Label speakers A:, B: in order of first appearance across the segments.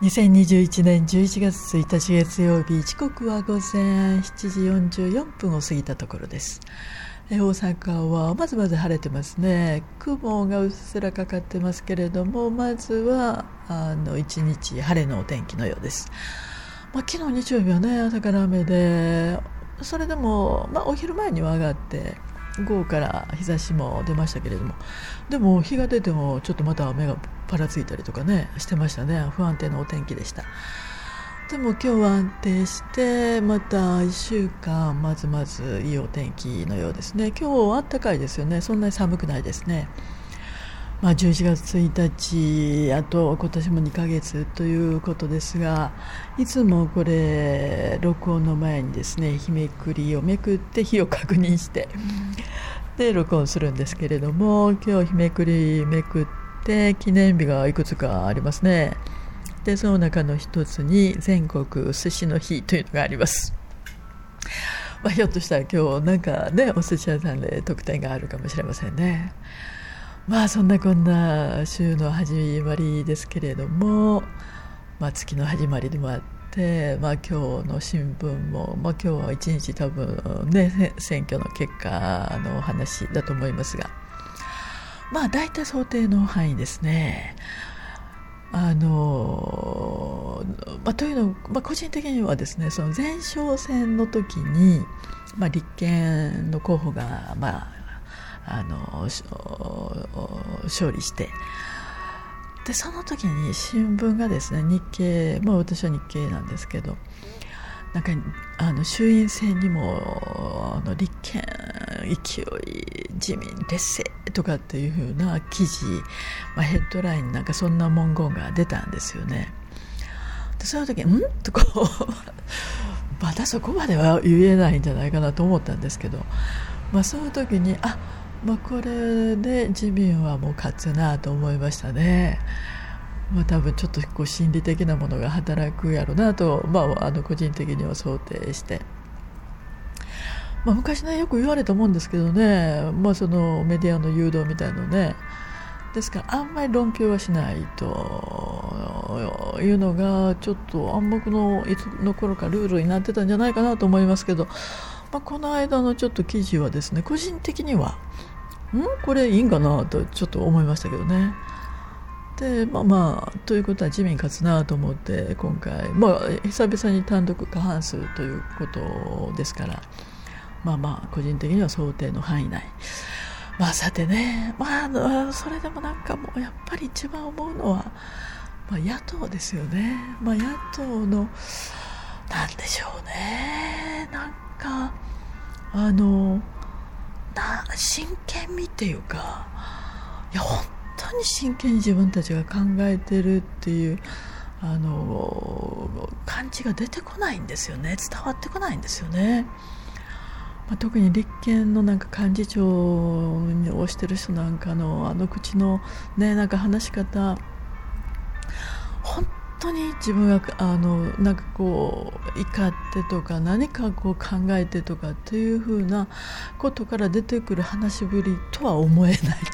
A: 2021年11月1日月曜日、時刻は午前7時44分を過ぎたところです。大阪はまずまず晴れてますね。雲がうっすらかかってますけれども、まずは一日晴れのお天気のようです。昨日日曜日はね、朝から雨で、それでも、お昼前には上がって午後から日差しも出ましたけれども、でも日が出てもちょっとまた雨がぱらついたりとかねしてましたね。不安定なお天気でした。でも今日は安定して、また1週間まずまずいいお天気のようですね。今日は暖かいですよね。そんなに寒くないですね。11月1日、あと今年も2ヶ月ということですが、いつもこれ録音の前にですね、日めくりをめくって日を確認してで録音するんですけれども、今日日めくりめくって記念日がいくつかありますね。でその中の一つに全国寿司の日というのがあります。ひょっとしたら今日なんかね、お寿司屋さんで特典があるかもしれませんね。そんなこんな週の始まりですけれども、月の始まりでもあって、今日の新聞も、今日は一日多分ね、選挙の結果の話だと思いますが、大体想定の範囲ですね。というの、個人的にはですね、その前哨戦の時に、立憲の候補が勝利して、でその時に新聞がですね、日経、私は日経なんですけど、なんか衆院選にも立憲勢い、自民劣勢とかっていう風な記事、ヘッドラインなんかそんな文言が出たんですよね。でその時にとこうまだそこまでは言えないんじゃないかなと思ったんですけど、その時にこれで自民はもう勝つなと思いましたね。多分ちょっと心理的なものが働くやろなと、個人的には想定して、昔ねよく言われたもんですけどね、そのメディアの誘導みたいのね、ですからあんまり論評はしないというのがちょっと暗黙のいつの頃かルールになってたんじゃないかなと思いますけど、この間のちょっと記事はですね、個人的にはこれいいんかなとちょっと思いましたけどね。でということは自民勝つなと思って、今回久々に単独過半数ということですから、個人的には想定の範囲内。さてね、それでもなんかもうやっぱり一番思うのは、野党ですよね。野党のなんでしょうね、なんか真剣味っていうか、本当に真剣に自分たちが考えてるっていう感じが出てこないんですよね。伝わってこないんですよね。特に立憲のなんか幹事長をしてる人なんかの口のね、なんか話し方、本当に自分がなんかこう怒ってとか何かこう考えてとかっていう風なことから出てくる話しぶりとは思えないというか、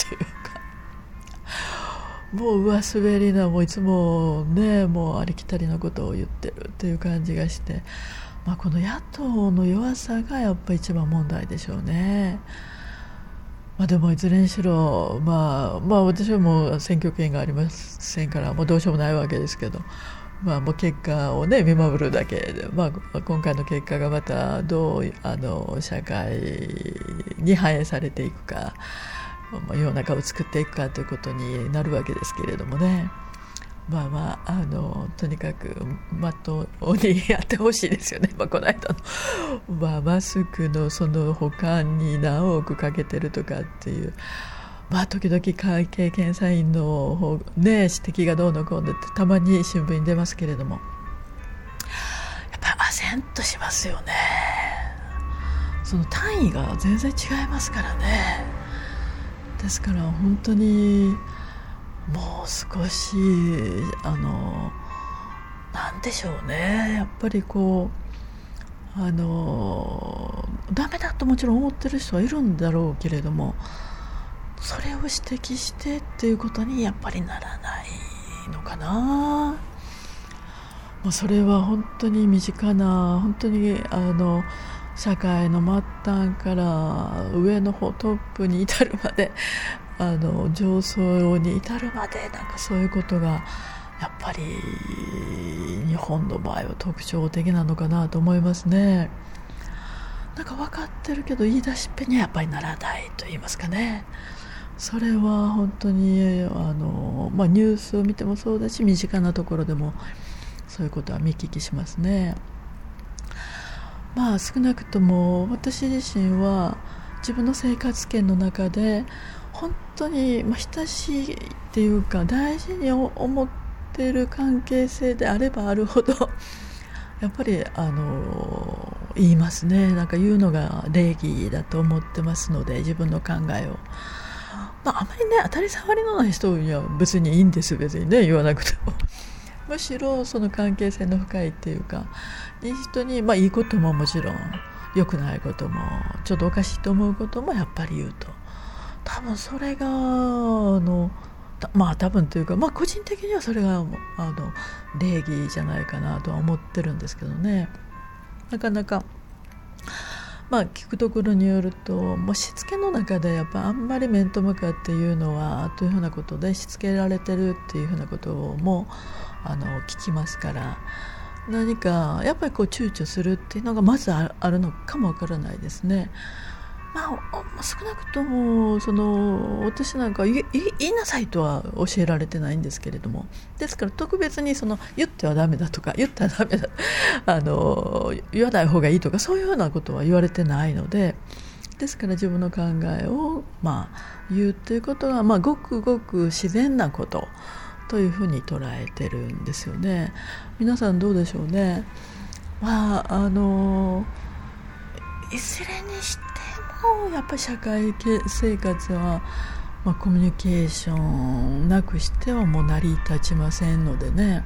A: もう上滑りな、もういつもね、もうありきたりなことを言ってるっていう感じがして、この野党の弱さがやっぱり一番問題でしょうね。でもいずれにしろ、私はもう選挙権がありませんから、もうどうしようもないわけですけど、もう結果をね見守るだけで、今回の結果がまたどう社会に反映されていくか、世の中を作っていくかということになるわけですけれどもね。とにかくまっとうにやってほしいですよね。この間の、マスクのその保管に何億かけてるとかっていう、時々会計検査院のね指摘がどうのこうのってたまに新聞に出ますけれども、やっぱり唖然としますよね。その単位が全然違いますからね。ですから本当にもう少しなんでしょうね、やっぱりこうダメだともちろん思ってる人はいるんだろうけれども、それを指摘してっていうことにやっぱりならないのかな。 もうそれは本当に身近な、本当に社会の末端から上の方トップに至るまで上層に至るまでなんかそういうことがやっぱり日本の場合は特徴的なのかなと思いますね。なんか分かってるけど言い出しっぺにはやっぱりならないと言いますかね。それは本当にニュースを見てもそうだし、身近なところでもそういうことは見聞きしますね。少なくとも私自身は自分の生活圏の中で本当に親しいっていうか大事に思っている関係性であればあるほどやっぱり言いますね。なんか言うのが礼儀だと思ってますので、自分の考えをあまりね当たり障りのない人には別にいいんです。別にね言わなくてもむしろその関係性の深いっていうか、いい人にいいことももちろん良くないこともちょっとおかしいと思うこともやっぱり言うと、多分それが多分というか、個人的にはそれが礼儀じゃないかなとは思ってるんですけどね。なかなか聞くところによると、しつけの中でやっぱあんまり面と向かって言うのはというふうなことでしつけられてるっていうふうなことも聞きますから、何かやっぱり躊躇するっていうのがまずあるのかもわからないですね。少なくとも私なんか言いなさいとは教えられてないんですけれども、ですから特別に言ってはダメだとか言ったらダメだ言わない方がいいとかそういうようなことは言われてないので、ですから自分の考えを言うということはごくごく自然なことというふうに捉えてるんですよね。皆さんどうでしょうね。いずれにしてもやっぱり社会生活は、コミュニケーションなくしてはもう成り立ちませんのでね。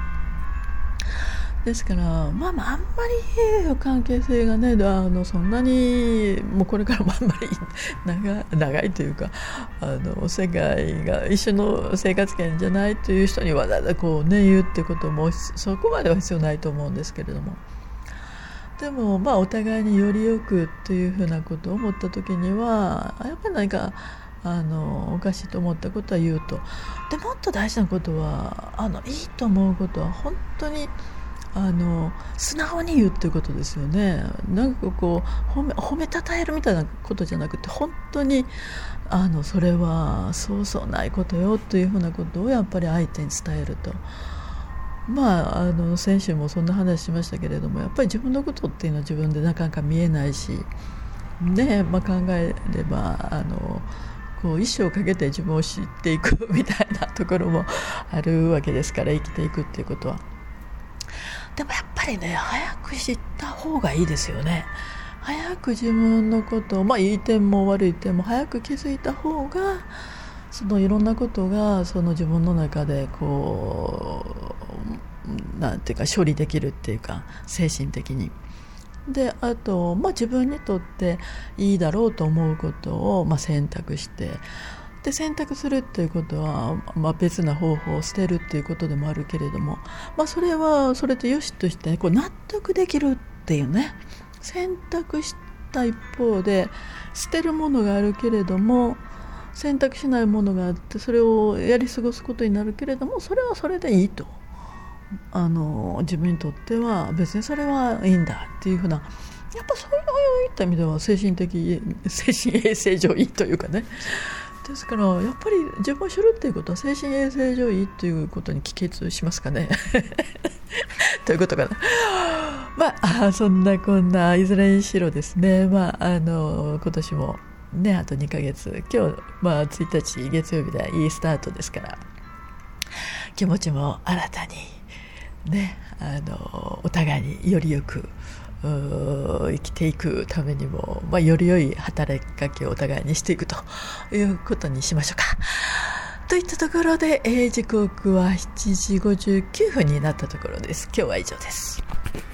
A: ですからあんまり関係性がねそんなにもうこれからもあんまり長いというか世界が一緒の生活圏じゃないという人にわざわざ言うってこともそこまでは必要ないと思うんですけれども、でもお互いによりよくというふうなことを思った時にはやっぱり何かおかしいと思ったことは言うと。でもっと大事なことはいいと思うことは本当に素直に言うっていうことですよね。なんか褒めたたえるみたいなことじゃなくて、本当にそれはそうそうないことよというふうなことをやっぱり相手に伝えると。先週もそんな話しましたけれども、やっぱり自分のことっていうのは自分でなかなか見えないし、考えれば一生かけて自分を知っていくみたいなところもあるわけですから、生きていくっていうことは。でもやっぱりね早く知った方がいいですよね。早く自分のことを、いい点も悪い点も早く気づいた方がいろんなことが自分の中でなんていうか処理できるっていうか、精神的に。であと、自分にとっていいだろうと思うことを、選択して、で選択するっていうことは、別な方法を捨てるっていうことでもあるけれども、それはそれとよしとして納得できるっていうね。選択した一方で捨てるものがあるけれども選択しないものがあって、それをやり過ごすことになるけれども、それはそれでいいと、自分にとっては別にそれはいいんだっていうふうな、やっぱそういった意味では精神衛生上いいというかね。ですからやっぱり自分を知るっていうことは精神衛生上いいということに帰結しますかねということかな。そんなこんないずれにしろですね、今年もねあと2ヶ月、今日1日月曜日でいいスタートですから、気持ちも新たにねお互いによりよく生きていくためにも、より良い働きかけをお互いにしていくということにしましょうか。といったところで、時刻は7時59分になったところです。今日は以上です。